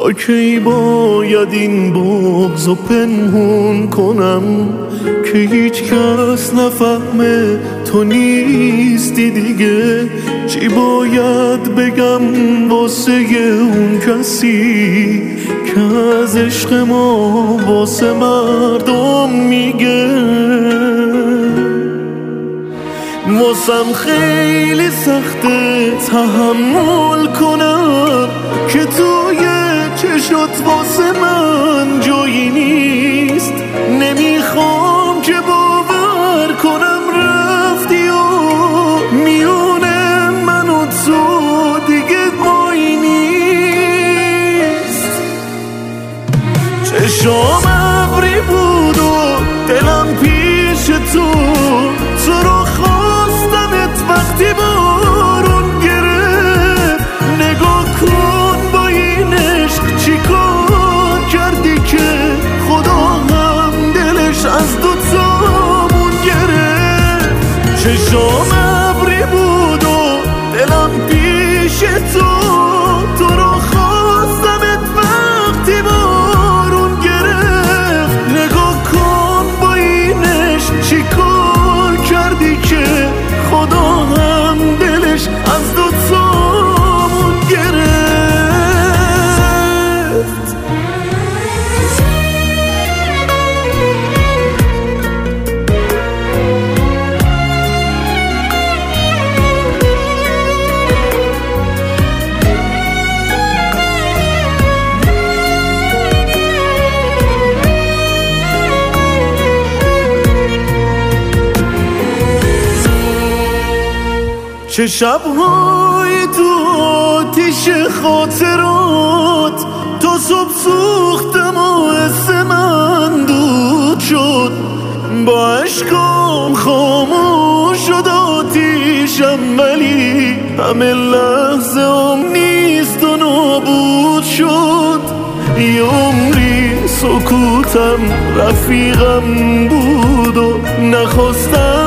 تا کی باید این بغضو پنهون کنم که هیچ کس نفهمه تو نیستی دیگه؟ چی باید بگم واسه اون کسی که از عشق ما واسه مردم میگه؟ واسم خیلی سخته تحمل کنم که توی چشات واسه من جایی نیست. نمیخوام که باور کنم رفتی و میون من و تو دیگه مایی نیست. چشام ابری بود و دلم پیش تو رو خواستمت وقتی بارون گرفت. نگاه کن با این عشق چی کار کردی که خدا هم دلش از دوتامون گرفت. چشام ابری بود و دلم پیش تو رو خواستمت وقتی بارون گرفت. نگاه کن با این عشق چی کار کردی که خدا هم دلش از دوتامون گرفت. چه شب‌های تو آتیش خاطرات تا صبح سوختم و حس من دود شد. با عشقام خاموش شد آتیشم ولی همه لحظه هم نیست و نابود شد. یه عمری سکوتم رفیقم بود و نخواستم